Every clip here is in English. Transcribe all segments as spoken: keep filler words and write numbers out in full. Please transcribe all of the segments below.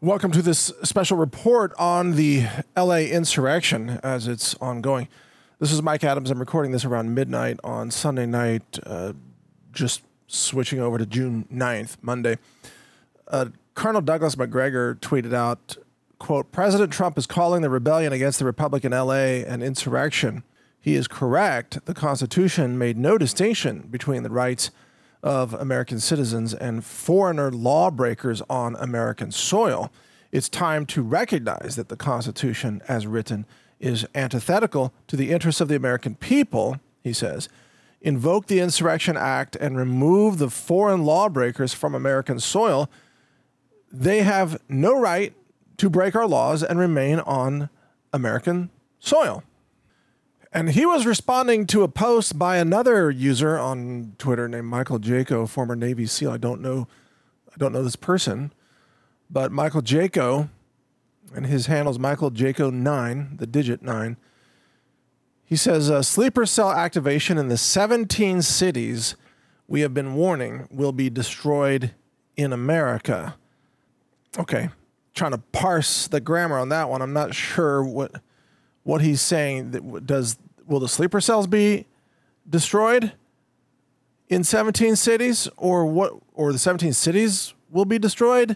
Welcome to this special report on the L A insurrection as it's ongoing. This is Mike Adams. I'm recording this around midnight on Sunday night, uh, just switching over to June ninth, Monday. Uh, Colonel Douglas Macgregor tweeted out, quote, President Trump is calling the rebellion against the Republic in L A an insurrection. He is correct. The Constitution made no distinction between the rights of American citizens and foreigner lawbreakers on American soil. It's time to recognize that the Constitution, as written, is antithetical to the interests of the American people, he says. Invoke the Insurrection Act and remove the foreign lawbreakers from American soil. They have no right to break our laws and remain on American soil. And he was responding to a post by another user on Twitter named Michael Jaco, former Navy SEAL. I don't know, I don't know this person, but Michael Jaco, and his handle is Michael Jaco nine, the digit nine. He says, uh, sleeper cell activation in the seventeen cities we have been warning will be destroyed in America. Okay, trying to parse the grammar on that one. I'm not sure what what he's saying. That does will the sleeper cells be destroyed in seventeen cities, or what? Or the seventeen cities will be destroyed?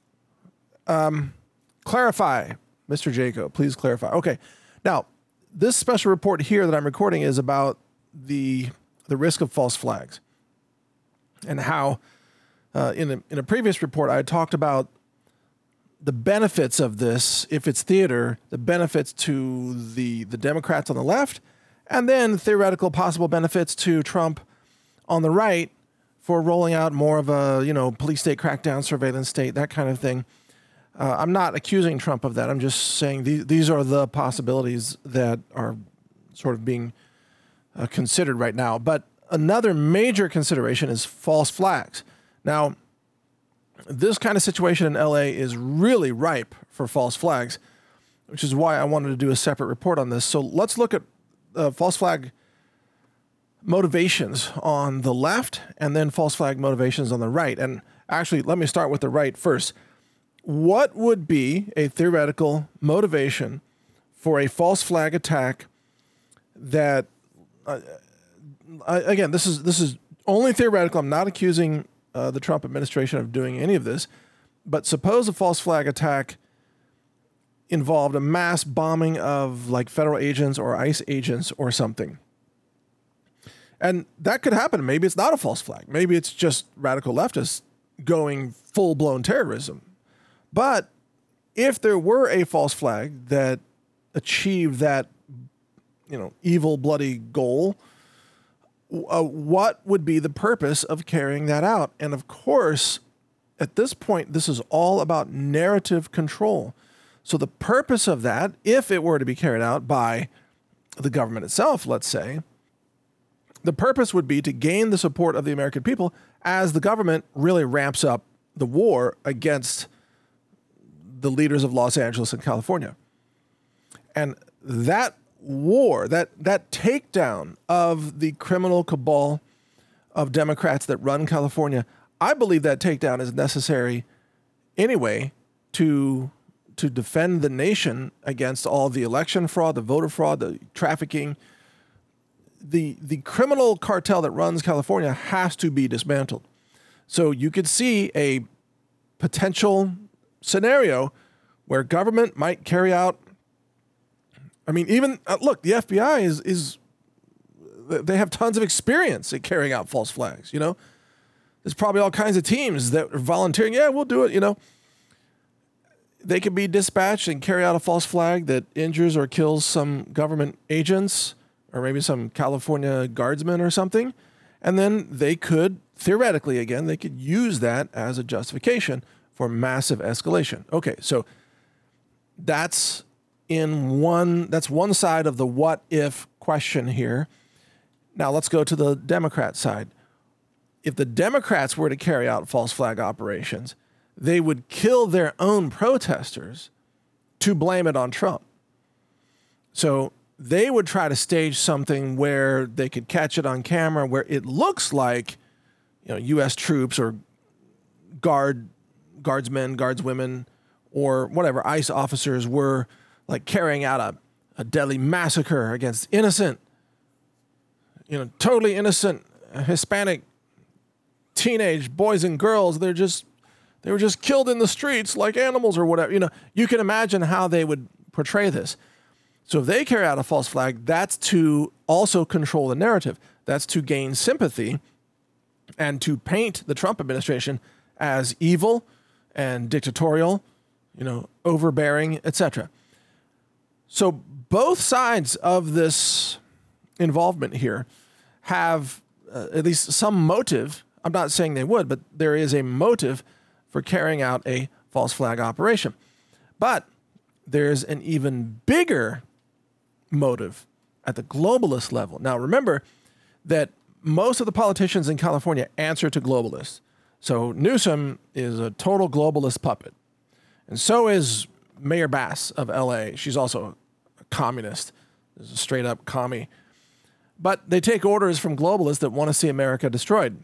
Um, clarify, Mister Jaco, please clarify. Okay, now this special report here that I'm recording is about the the risk of false flags and how uh, in a, in a previous report I had talked about the benefits of this, if it's theater, the benefits to the, the Democrats on the left, and then theoretical possible benefits to Trump on the right for rolling out more of a, you know, police state crackdown, surveillance state, that kind of thing. Uh, I'm not accusing Trump of that. I'm just saying these, these are the possibilities that are sort of being uh, considered right now. But another major consideration is false flags. Now, this kind of situation in L A is really ripe for false flags, which is why I wanted to do a separate report on this. So let's look at uh, false flag motivations on the left and then false flag motivations on the right. And actually, let me start with the right first. What would be a theoretical motivation for a false flag attack that, uh, again, this is this is only theoretical. I'm not accusing Uh, the Trump administration of doing any of this, but suppose a false flag attack involved a mass bombing of like federal agents or ICE agents or something. And that could happen. Maybe it's not a false flag. Maybe it's just radical leftists going full-blown terrorism. But if there were a false flag that achieved that, you know, evil, bloody goal, Uh, what would be the purpose of carrying that out? And of course, at this point, this is all about narrative control. So the purpose of that, if it were to be carried out by the government itself, let's say, the purpose would be to gain the support of the American people as the government really ramps up the war against the leaders of Los Angeles and California. And that war, that that takedown of the criminal cabal of Democrats that run California, I believe that takedown is necessary anyway to to defend the nation against all the election fraud, the voter fraud, the trafficking. The the criminal cartel that runs California has to be dismantled. So you could see a potential scenario where government might carry out, I mean, even, uh, look, the F B I is, is, they have tons of experience at carrying out false flags, you know? There's probably all kinds of teams that are volunteering. Yeah, we'll do it, you know? They could be dispatched and carry out a false flag that injures or kills some government agents or maybe some California guardsmen or something. And then they could, theoretically, again, they could use that as a justification for massive escalation. Okay, so that's in one, that's one side of the what if question here. Now let's go to the Democrat side. If the Democrats were to carry out false flag operations, they would kill their own protesters to blame it on Trump. So they would try to stage something where they could catch it on camera, where it looks like, you know, U S troops or guard, guardsmen, guardswomen, or whatever, ICE officers were like carrying out a, a deadly massacre against innocent, you know, totally innocent Hispanic teenage boys and girls. They're just, they were just killed in the streets like animals or whatever. You know, you can imagine how they would portray this. So if they carry out a false flag, that's to also control the narrative. That's to gain sympathy and to paint the Trump administration as evil and dictatorial, you know, overbearing, et cetera. So both sides of this involvement here have uh, at least some motive. I'm not saying they would, but there is a motive for carrying out a false flag operation. But there's an even bigger motive at the globalist level. Now, remember that most of the politicians in California answer to globalists. So Newsom is a total globalist puppet. And so is Mayor Bass of L A. She's also a communist. There's a straight up commie. But they take orders from globalists that want to see America destroyed.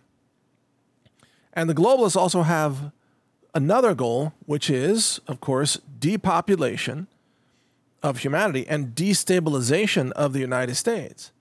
And the globalists also have another goal, which is, of course, depopulation of humanity and destabilization of the United States.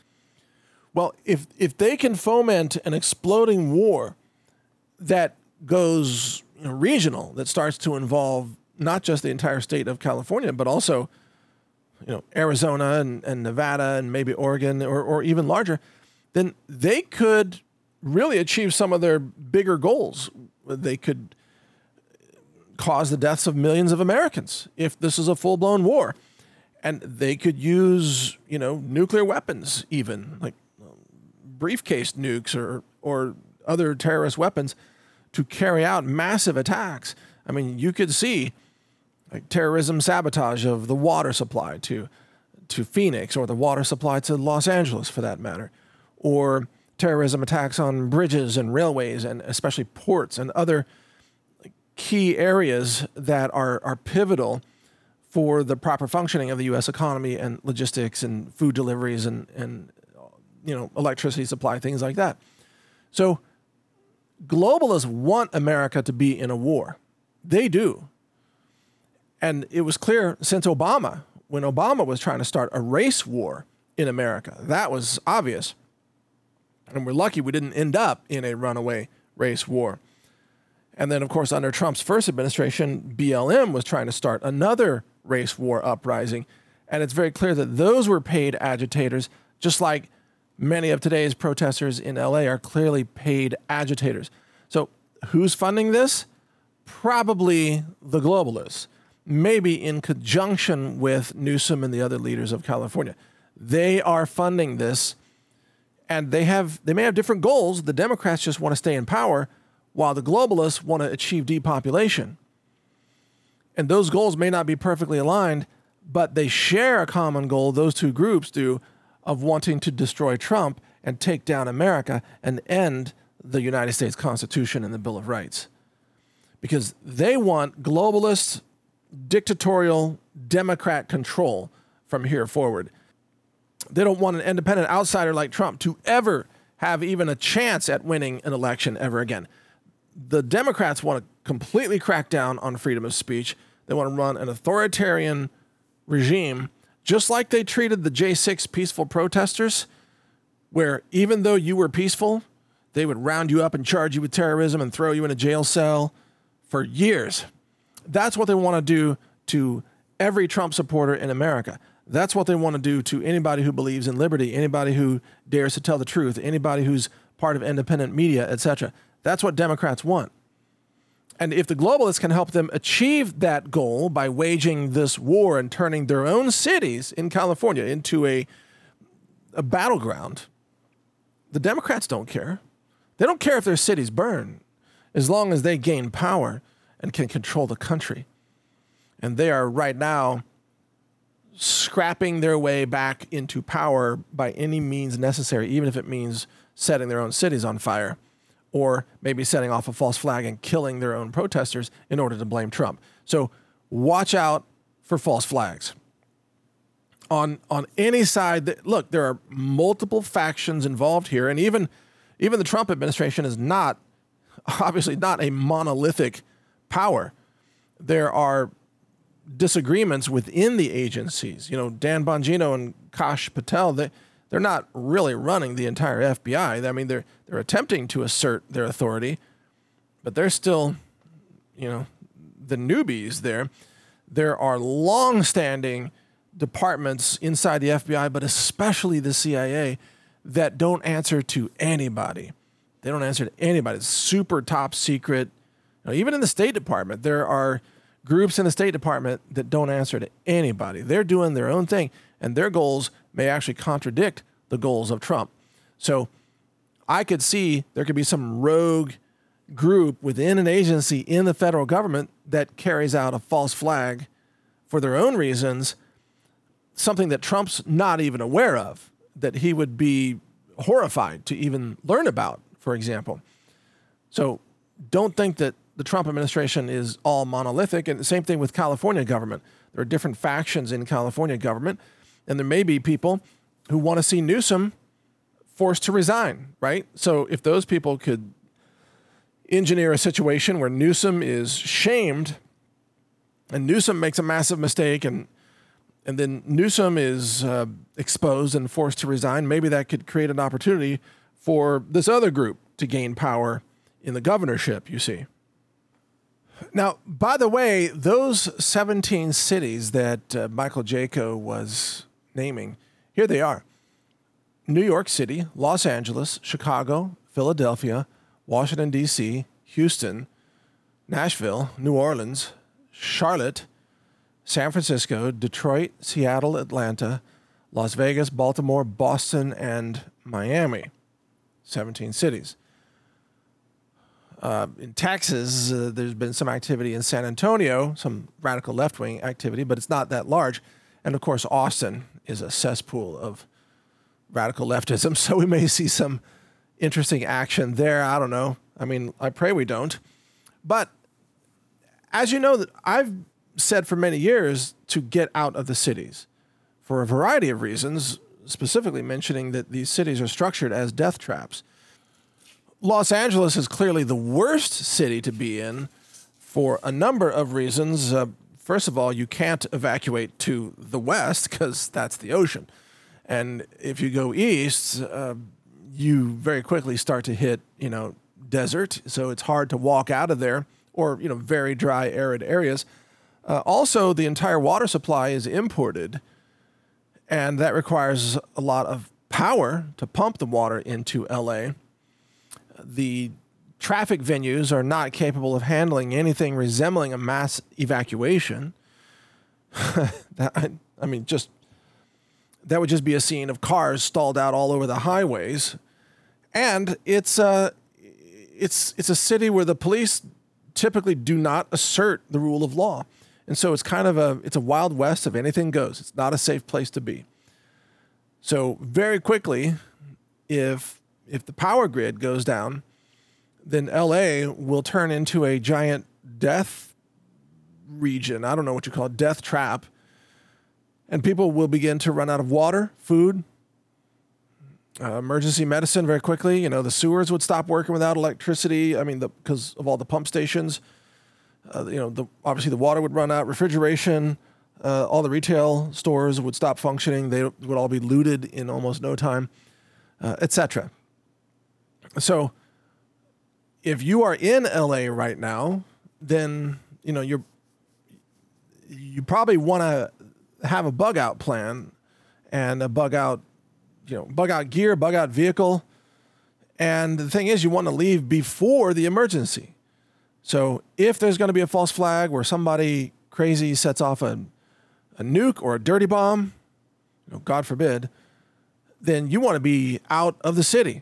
Well, if if they can foment an exploding war that goes, you know, regional, that starts to involve not just the entire state of California, but also, you know, Arizona and, and Nevada and maybe Oregon or, or even larger, then they could really achieve some of their bigger goals. They could cause the deaths of millions of Americans if this is a full-blown war. And they could use, you know, nuclear weapons even, like briefcase nukes or or other terrorist weapons to carry out massive attacks. I mean, you could see like terrorism sabotage of the water supply to to Phoenix, or the water supply to Los Angeles for that matter, or terrorism attacks on bridges and railways and especially ports and other key areas that are, are pivotal for the proper functioning of the U S economy and logistics and food deliveries and, and you know, electricity supply, things like that. So globalists want America to be in a war. They do. And it was clear since Obama, when Obama was trying to start a race war in America, that was obvious. And we're lucky we didn't end up in a runaway race war. And then, of course, under Trump's first administration, B L M was trying to start another race war uprising. And it's very clear that those were paid agitators, just like many of today's protesters in L A are clearly paid agitators. So who's funding this? Probably the globalists, maybe in conjunction with Newsom and the other leaders of California. They are funding this, and they have they may have different goals. The Democrats just want to stay in power, while the globalists want to achieve depopulation. And those goals may not be perfectly aligned, but they share a common goal, those two groups do, of wanting to destroy Trump and take down America and end the United States Constitution and the Bill of Rights. Because they want globalist, dictatorial, Democrat control from here forward. They don't want an independent outsider like Trump to ever have even a chance at winning an election ever again. The Democrats want to completely crack down on freedom of speech. They want to run an authoritarian regime, just like they treated the J six peaceful protesters, where even though you were peaceful, they would round you up and charge you with terrorism and throw you in a jail cell for years. That's what they want to do to every Trump supporter in America. That's what they want to do to anybody who believes in liberty, anybody who dares to tell the truth, anybody who's part of independent media, et cetera. That's what Democrats want. And if the globalists can help them achieve that goal by waging this war and turning their own cities in California into a, a battleground, the Democrats don't care. They don't care if their cities burn, as long as they gain power and can control the country. And they are right now scrapping their way back into power by any means necessary, even if it means setting their own cities on fire, or maybe setting off a false flag and killing their own protesters in order to blame Trump. So watch out for false flags. On on any side, that, look, there are multiple factions involved here, and even even the Trump administration is not, obviously not a monolithic power. there are disagreements within the agencies. You know, Dan Bongino and Kash Patel, they, they're not really running the entire F B I. I mean, they're they're attempting to assert their authority, but they're still, you know, the newbies there. There are long-standing departments inside the F B I, but especially the C I A, that don't answer to anybody. They don't answer to anybody. It's super top secret. You know, even in the State Department, there are groups in the State Department that don't answer to anybody. They're doing their own thing, and their goals may actually contradict the goals of Trump. So I could see there could be some rogue group within an agency in the federal government that carries out a false flag for their own reasons, something that Trump's not even aware of, that he would be horrified to even learn about, for example. So don't think that the Trump administration is all monolithic. And the same thing with California government. There are different factions in California government, and there may be people who want to see Newsom forced to resign, right? So if those people could engineer a situation where Newsom is shamed and Newsom makes a massive mistake and and then Newsom is uh, exposed and forced to resign, maybe that could create an opportunity for this other group to gain power in the governorship, you see. Now, by the way, those seventeen cities that uh, Michael Jaco was naming, here they are. New York City, Los Angeles, Chicago, Philadelphia, Washington, D C, Houston, Nashville, New Orleans, Charlotte, San Francisco, Detroit, Seattle, Atlanta, Las Vegas, Baltimore, Boston, and Miami. seventeen cities. Uh, in Texas, uh, there's been some activity in San Antonio, some radical left-wing activity, but it's not that large. And of course, Austin is a cesspool of radical leftism, so we may see some interesting action there. I don't know. I mean, I pray we don't. But as you know, that I've said for many years to get out of the cities for a variety of reasons, specifically mentioning that these cities are structured as death traps. Los Angeles is clearly the worst city to be in for a number of reasons. Uh, first of all, you can't evacuate to the west because that's the ocean. And if you go east, uh, you very quickly start to hit, you know, desert. So it's hard to walk out of there, or, you know, very dry, arid areas. Uh, also, the entire water supply is imported, and that requires a lot of power to pump the water into L A. The traffic venues are not capable of handling anything resembling a mass evacuation. that, I, I mean, just that would just be a scene of cars stalled out all over the highways, and it's a it's it's a city where the police typically do not assert the rule of law, and so it's kind of a it's a wild west of anything goes. It's not a safe place to be. So very quickly, if if the power grid goes down, then L A will turn into a giant death region. I don't know what you call it, death trap. And people will begin to run out of water, food, uh, emergency medicine very quickly. You know, the sewers would stop working without electricity. I mean, because of all the pump stations. Uh, you know, the, obviously the water would run out, refrigeration, uh, all the retail stores would stop functioning. They would all be looted in almost no time, uh, et cetera. So if you are in L A right now, then, you know, you're, you probably want to have a bug out plan and a bug out, you know, bug out gear, bug out vehicle. And the thing is, you want to leave before the emergency. So if there's going to be a false flag where somebody crazy sets off a, a nuke or a dirty bomb, you know, God forbid, then you want to be out of the city.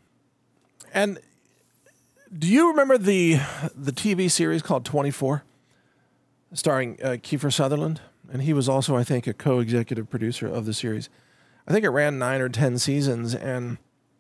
And do you remember the the T V series called twenty-four, starring uh, Kiefer Sutherland? And he was also, I think, a co-executive producer of the series. I think it ran nine or ten seasons, and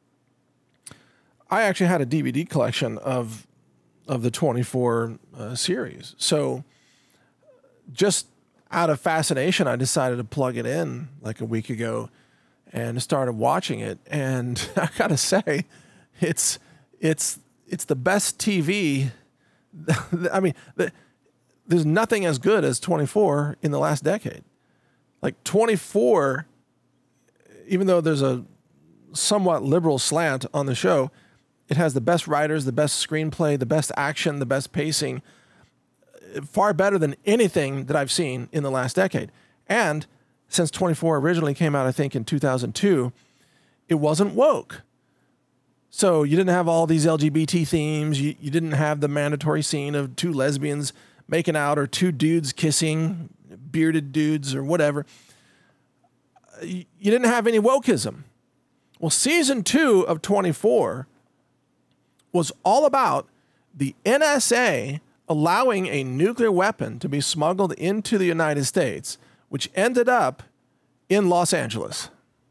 I actually had a D V D collection of of the twenty-four uh, series. So just out of fascination, I decided to plug it in like a week ago and started watching it. And I gotta say, it's it's it's the best T V. I mean, the there's nothing as good as twenty-four in the last decade. Like twenty-four, even though there's a somewhat liberal slant on the show, it has the best writers, the best screenplay, the best action, the best pacing, far better than anything that I've seen in the last decade. And since twenty-four originally came out, I think, in two thousand two, it wasn't woke. So you didn't have all these L G B T themes. You, you didn't have the mandatory scene of two lesbians making out or two dudes kissing, bearded dudes or whatever. You, you didn't have any wokeism. Well, season two of twenty-four was all about the N S A allowing a nuclear weapon to be smuggled into the United States, which ended up in Los Angeles.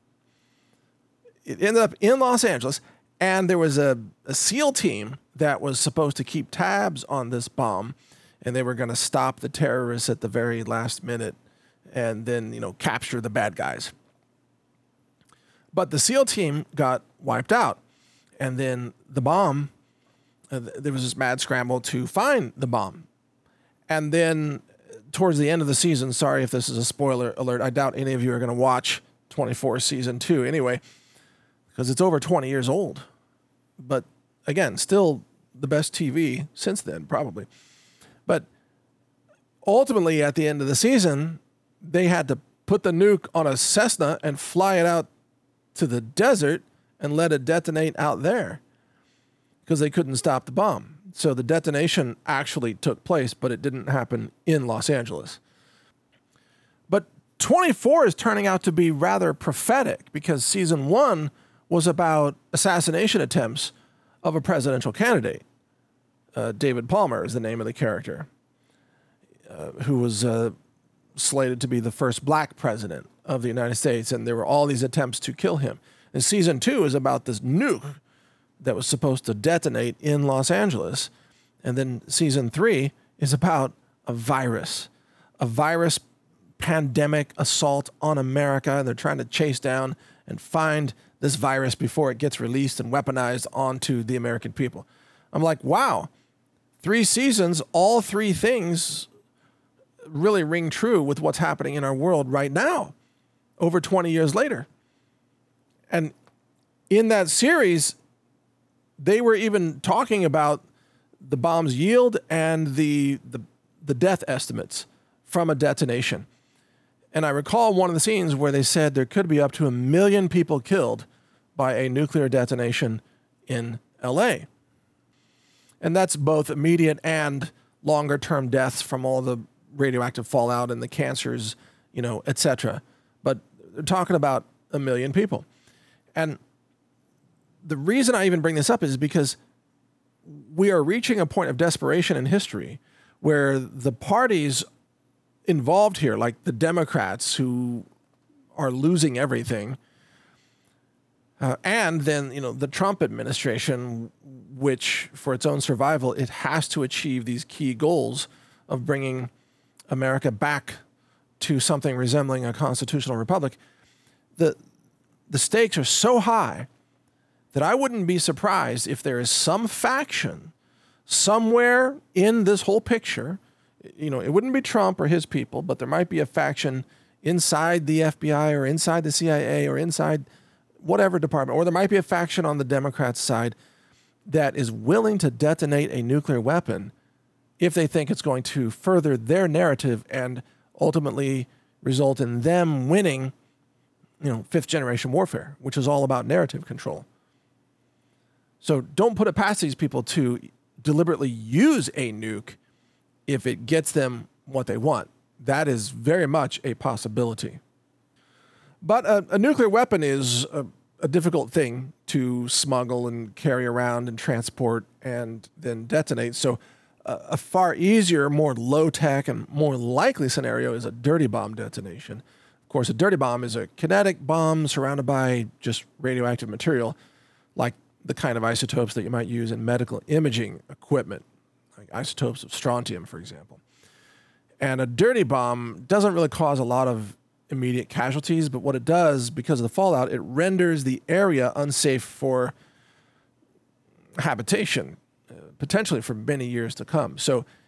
It ended up in Los Angeles, and there was a, a SEAL team that was supposed to keep tabs on this bomb, and they were going to stop the terrorists at the very last minute and then, you know, capture the bad guys. But the SEAL team got wiped out, and then the bomb, uh, there was this mad scramble to find the bomb. And then towards the end of the season, sorry if this is a spoiler alert, I doubt any of you are going to watch twenty-four season two anyway, because it's over twenty years old. But again, still the best T V since then, probably. But ultimately, at the end of the season, they had to put the nuke on a Cessna and fly it out to the desert and let it detonate out there because they couldn't stop the bomb. So the detonation actually took place, but it didn't happen in Los Angeles. But twenty-four is turning out to be rather prophetic because season one was about assassination attempts of a presidential candidate. Uh, David Palmer is the name of the character, uh, who was uh, slated to be the first black president of the United States, and there were all these attempts to kill him. And season two is about this nuke that was supposed to detonate in Los Angeles. And then season three is about a virus, a virus pandemic assault on America, and they're trying to chase down and find this virus before it gets released and weaponized onto the American people. I'm like, wow, three seasons, all three things really ring true with what's happening in our world right now, over twenty years later. And in that series, they were even talking about the bomb's yield and the, the, the death estimates from a detonation. And I recall one of the scenes where they said there could be up to a million people killed by a nuclear detonation in L A. And that's both immediate and longer term deaths from all the radioactive fallout and the cancers, you know, et cetera. But they're talking about a million people. And the reason I even bring this up is because we are reaching a point of desperation in history where the parties involved here, like the Democrats who are losing everything, uh, and then, you know, the Trump administration, which for its own survival, it has to achieve these key goals of bringing America back to something resembling a constitutional republic. The, the stakes are so high that I wouldn't be surprised if there is some faction somewhere in this whole picture. You know, it wouldn't be Trump or his people, but there might be a faction inside the F B I or inside the C I A or inside whatever department, or there might be a faction on the Democrats' side that is willing to detonate a nuclear weapon if they think it's going to further their narrative and ultimately result in them winning, you know, fifth generation warfare, which is all about narrative control. So don't put it past these people to deliberately use a nuke if it gets them what they want. That is very much a possibility. But a, a nuclear weapon is a, a difficult thing to smuggle and carry around and transport and then detonate. So a, a far easier, more low-tech and more likely scenario is a dirty bomb detonation. Of course, a dirty bomb is a kinetic bomb surrounded by just radioactive material, like the kind of isotopes that you might use in medical imaging equipment, like isotopes of strontium, for example. And a dirty bomb doesn't really cause a lot of immediate casualties, but what it does, because of the fallout, it renders the area unsafe for habitation, uh, potentially for many years to come. So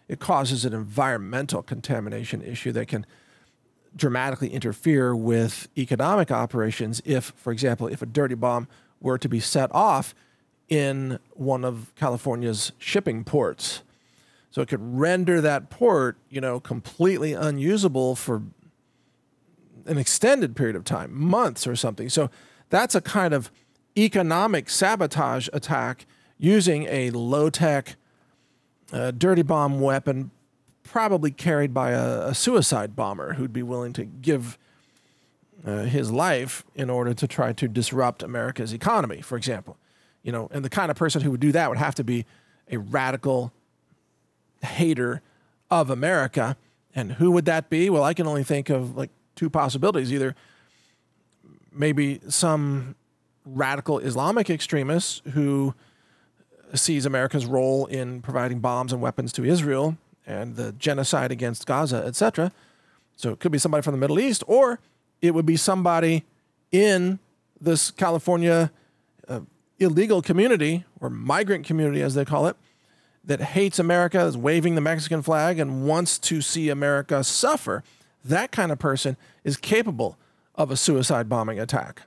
it causes an environmental contamination issue that can dramatically interfere with economic operations if, for example, if a dirty bomb were to be set off in one of California's shipping ports. So it could render that port, you know, completely unusable for an extended period of time, months or something. So that's a kind of economic sabotage attack using a low-tech uh, dirty bomb weapon, probably carried by a, a suicide bomber who'd be willing to give uh, his life in order to try to disrupt America's economy, for example. You know, and the kind of person who would do that would have to be a radical hater of America. And who would that be? Well, I can only think of like two possibilities. Either maybe some radical Islamic extremist who sees America's role in providing bombs and weapons to Israel and the genocide against Gaza, et cetera. So it could be somebody from the Middle East, or it would be somebody in this California uh, illegal community, or migrant community as they call it, that hates America, is waving the Mexican flag and wants to see America suffer. That kind of person is capable of a suicide bombing attack.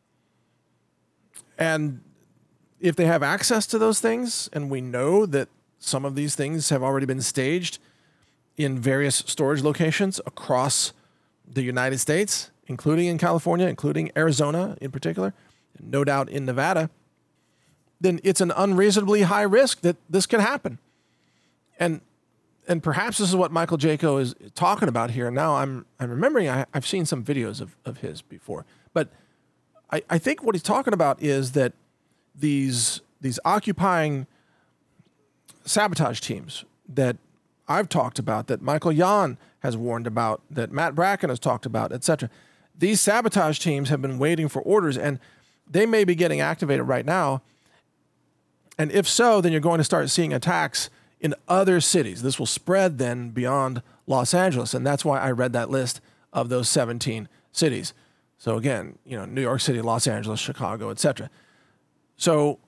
And if they have access to those things, and we know that some of these things have already been staged in various storage locations across the United States, including in California, including Arizona in particular, and no doubt in Nevada, then it's an unreasonably high risk that this can happen. And and perhaps this is what Michael Jaco is talking about here. Now I'm I'm remembering I, I've seen some videos of, of his before. But I, I think what he's talking about is that these these occupying sabotage teams that I've talked about, that Michael Yon has warned about, that Matt Bracken has talked about, et cetera. These sabotage teams have been waiting for orders, and they may be getting activated right now. And if so, then you're going to start seeing attacks in other cities. This will spread then beyond Los Angeles, and that's why I read that list of those seventeen cities. So again, you know, New York City, Los Angeles, Chicago, et cetera. So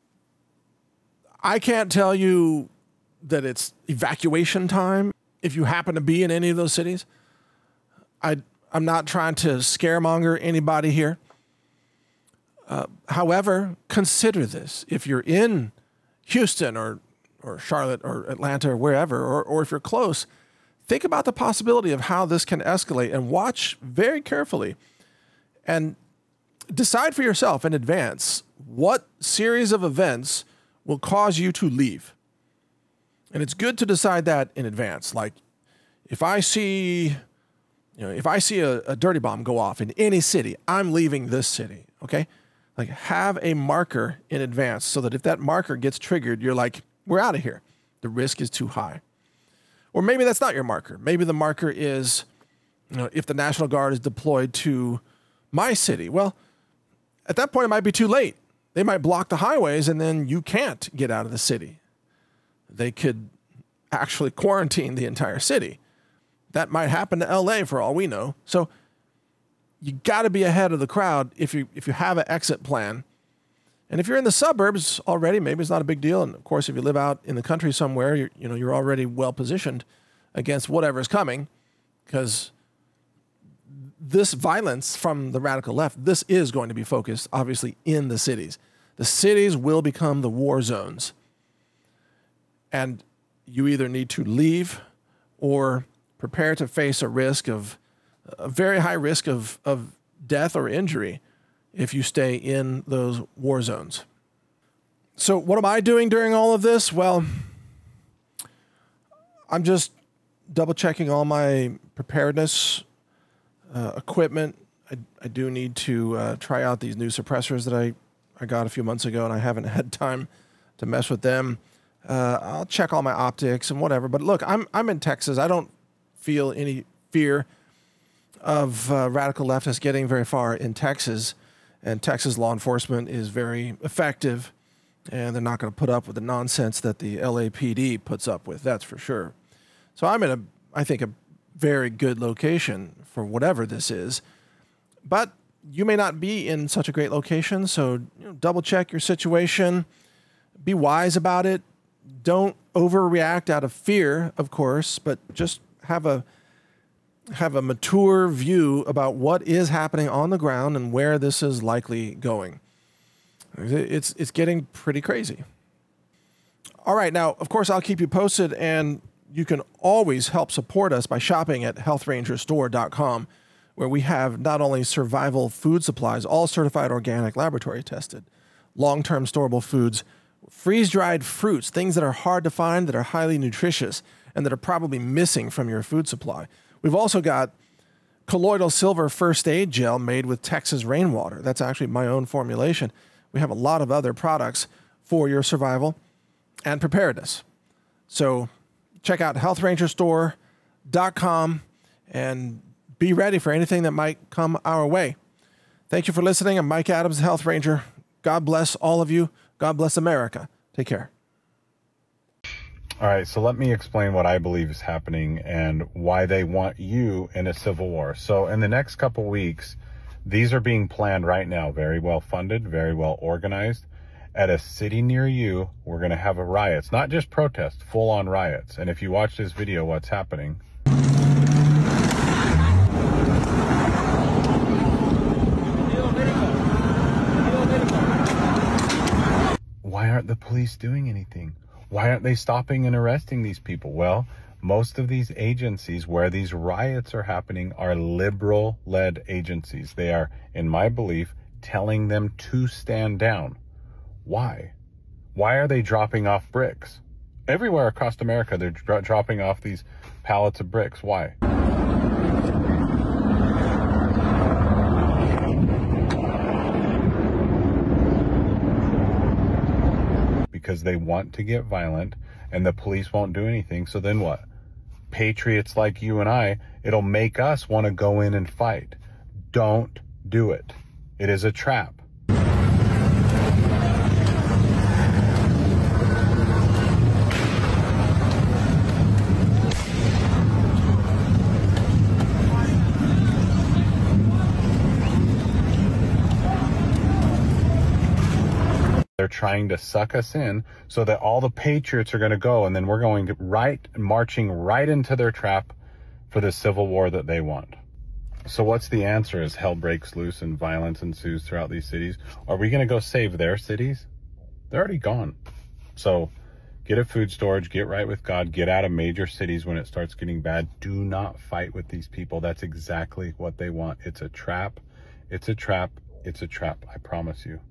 I can't tell you that it's evacuation time if you happen to be in any of those cities. I, I'm not trying to scaremonger anybody here. Uh, however, consider this. If you're in Houston or or Charlotte or Atlanta or wherever, or, or if you're close, think about the possibility of how this can escalate and watch very carefully and decide for yourself in advance what series of events will cause you to leave. And it's good to decide that in advance. Like if I see, you know, if I see a, a dirty bomb go off in any city, I'm leaving this city, okay? Like have a marker in advance so that if that marker gets triggered, you're like, we're out of here. The risk is too high. Or maybe that's not your marker. Maybe the marker is, you know, if the National Guard is deployed to my city. Well, at that point, it might be too late. They might block the highways and then you can't get out of the city. They could actually quarantine the entire city. That might happen to L A for all we know. So you got to be ahead of the crowd if you if you have an exit plan. And if you're in the suburbs already, maybe it's not a big deal. And of course, if you live out in the country somewhere, you're, you know, you're already well positioned against whatever's coming, because this violence from the radical left, this is going to be focused, obviously, in the cities. The cities will become the war zones. And you either need to leave or prepare to face a risk of, a very high risk of, of death or injury if you stay in those war zones. So what am I doing during all of this? Well, I'm just double checking all my preparedness uh, equipment. I, I do need to uh, try out these new suppressors that I, I got a few months ago, and I haven't had time to mess with them. Uh, I'll check all my optics and whatever. But look, I'm I'm in Texas. I don't feel any fear of uh, radical leftists getting very far in Texas. And Texas law enforcement is very effective, and they're not going to put up with the nonsense that the L A P D puts up with, that's for sure. So I'm in a, I think, a very good location for whatever this is. But you may not be in such a great location, so you know, double check your situation. Be wise about it. don't overreact out of fear, of course, but just have a have a mature view about what is happening on the ground and where this is likely going. It's it's getting pretty crazy. All right, now, of course, I'll keep you posted, and you can always help support us by shopping at health ranger store dot com, where we have not only survival food supplies, all certified organic, laboratory tested, long-term storable foods, freeze-dried fruits, things that are hard to find, that are highly nutritious, and that are probably missing from your food supply. We've also got colloidal silver first aid gel made with Texas rainwater. That's actually my own formulation. We have a lot of other products for your survival and preparedness. So check out health ranger store dot com and be ready for anything that might come our way. Thank you for listening. I'm Mike Adams, Health Ranger. God bless all of you. God bless America. Take care. All right, so let me explain what I believe is happening and why they want you in a civil war. So in the next couple weeks, these are being planned right now, very well funded, very well organized. At a city near you, we're going to have a riot. It's not just protests, full-on riots. And if you watch this video, what's happening? Why aren't the police doing anything? Why aren't they stopping and arresting these people? Well, most of these agencies where these riots are happening are liberal-led agencies. They are, in my belief, telling them to stand down. Why? Why are they dropping off bricks? Everywhere across America, they're dro- dropping off these pallets of bricks. Why? Because they want to get violent and the police won't do anything. So then what? Patriots like you and I, it'll make us want to go in and fight. Don't do it. It is a trap. They're trying to suck us in so that all the patriots are going to go, and then we're going to right marching right into their trap for the civil war that they want. So what's the answer as hell breaks loose and violence ensues throughout these cities? Are we going to go save their cities? They're already gone. So get a food storage, get right with God, get out of major cities when it starts getting bad. Do not fight with these people. That's exactly what they want. It's a trap. It's a trap. It's a trap. I promise you.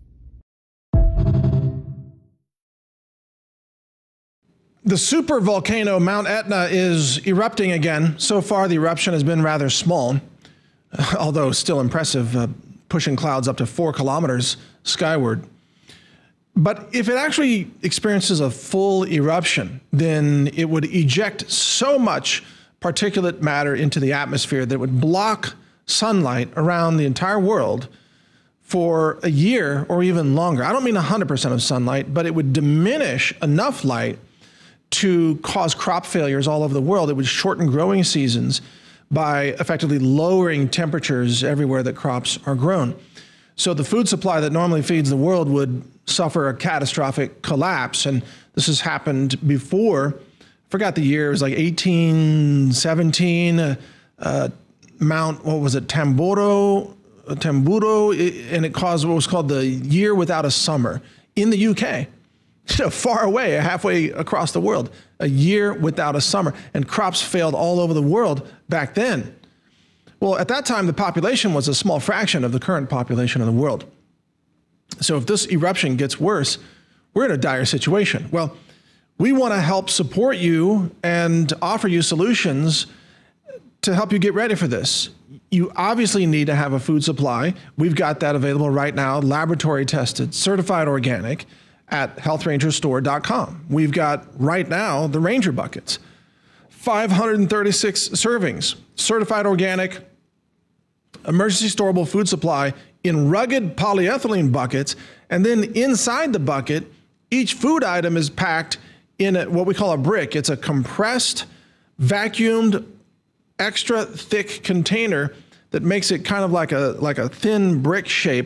The super volcano Mount Etna is erupting again. So far, the eruption has been rather small, although still impressive, uh, pushing clouds up to four kilometers skyward. But if it actually experiences a full eruption, then it would eject so much particulate matter into the atmosphere that it would block sunlight around the entire world for a year or even longer. I don't mean one hundred percent of sunlight, but it would diminish enough light to cause crop failures all over the world. It would shorten growing seasons by effectively lowering temperatures everywhere that crops are grown. So the food supply that normally feeds the world would suffer a catastrophic collapse. And this has happened before. I forgot the year. It was like eighteen seventeen. Uh, uh, Mount, what was it, Tamboro, Tamburo, and it caused what was called the year without a summer in the U K. You know, far away, halfway across the world, a year without a summer, and crops failed all over the world back then. Well, at that time, the population was a small fraction of the current population of the world. So if this eruption gets worse, we're in a dire situation. Well, we want to help support you and offer you solutions to help you get ready for this. You obviously need to have a food supply. We've got that available right now, laboratory tested, certified organic, at health ranger store dot com. We've got right now the Ranger buckets, five hundred thirty-six servings, certified organic, emergency storable food supply in rugged polyethylene buckets. And then inside the bucket, each food item is packed in a, what we call a brick. It's a compressed, vacuumed, extra thick container that makes it kind of like a, like a thin brick shape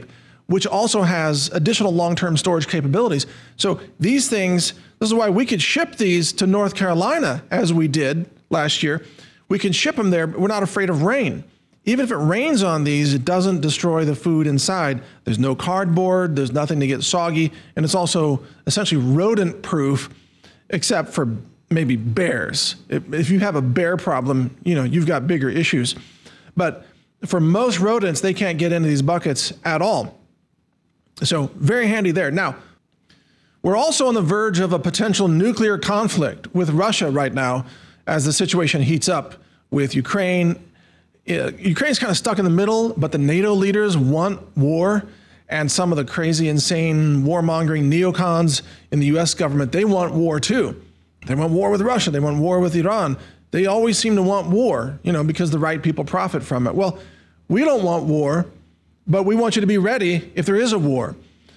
which also has additional long-term storage capabilities. So these things, this is why we could ship these to North Carolina as we did last year. We can ship them there, but we're not afraid of rain. Even if it rains on these, it doesn't destroy the food inside. There's no cardboard, there's nothing to get soggy, and it's also essentially rodent-proof, except for maybe bears. If, if you have a bear problem, you know, you've got bigger issues. But for most rodents, they can't get into these buckets at all. So very handy there. Now, we're also on the verge of a potential nuclear conflict with Russia right now as the situation heats up with Ukraine. Uh, Ukraine's kind of stuck in the middle, but the NATO leaders want war, and some of the crazy, insane, warmongering neocons in the U S government, they want war too. They want war with Russia. They want war with Iran. They always seem to want war, you know, because the right people profit from it. Well, we don't want war, but we want you to be ready if there is a war.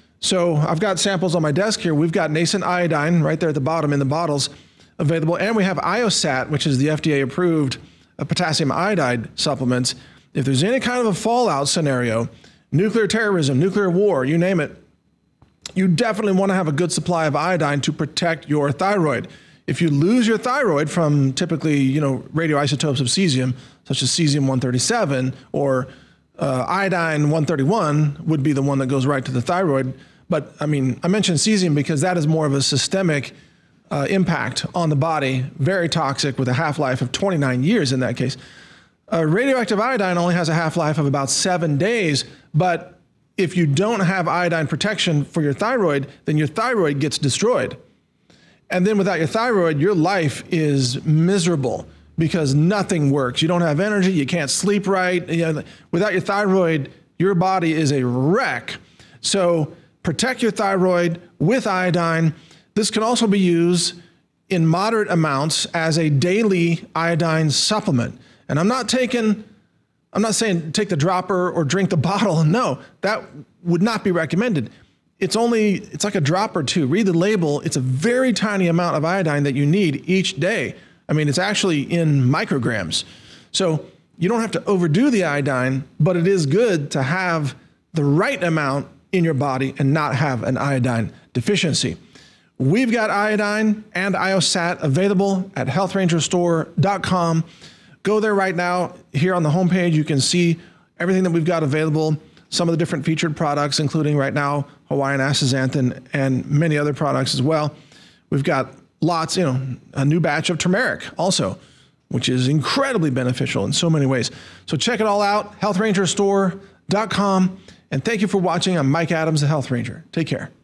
So I've got samples on my desk here. We've got nascent iodine right there at the bottom in the bottles available. And we have IOSAT, which is the F D A-approved uh, potassium iodide supplements. If there's any kind of a fallout scenario, nuclear terrorism, nuclear war, you name it, you definitely want to have a good supply of iodine to protect your thyroid. If you lose your thyroid from typically, you know, radioisotopes of cesium, such as cesium one thirty-seven or uh, iodine one thirty-one would be the one that goes right to the thyroid. But I mean, I mentioned cesium because that is more of a systemic uh, impact on the body, very toxic with a half-life of twenty-nine years in that case. Uh, radioactive iodine only has a half-life of about seven days, but if you don't have iodine protection for your thyroid, then your thyroid gets destroyed. And then without your thyroid, your life is miserable because nothing works. You don't have energy. You can't sleep right. You know, without your thyroid, your body is a wreck. So protect your thyroid with iodine. This can also be used in moderate amounts as a daily iodine supplement. And I'm not taking, I'm not saying take the dropper or drink the bottle. No, that would not be recommended. It's only, it's like a drop or two. Read the label. It's a very tiny amount of iodine that you need each day. I mean, it's actually in micrograms. So you don't have to overdo the iodine, but it is good to have the right amount in your body and not have an iodine deficiency. We've got iodine and IOSAT available at health ranger store dot com. Go there right now. Here on the homepage, you can see everything that we've got available. Some of the different featured products, including right now, Hawaiian astaxanthin and many other products as well. We've got lots, you know, a new batch of turmeric also, which is incredibly beneficial in so many ways. So check it all out, health ranger store dot com. And thank you for watching. I'm Mike Adams, the Health Ranger. Take care.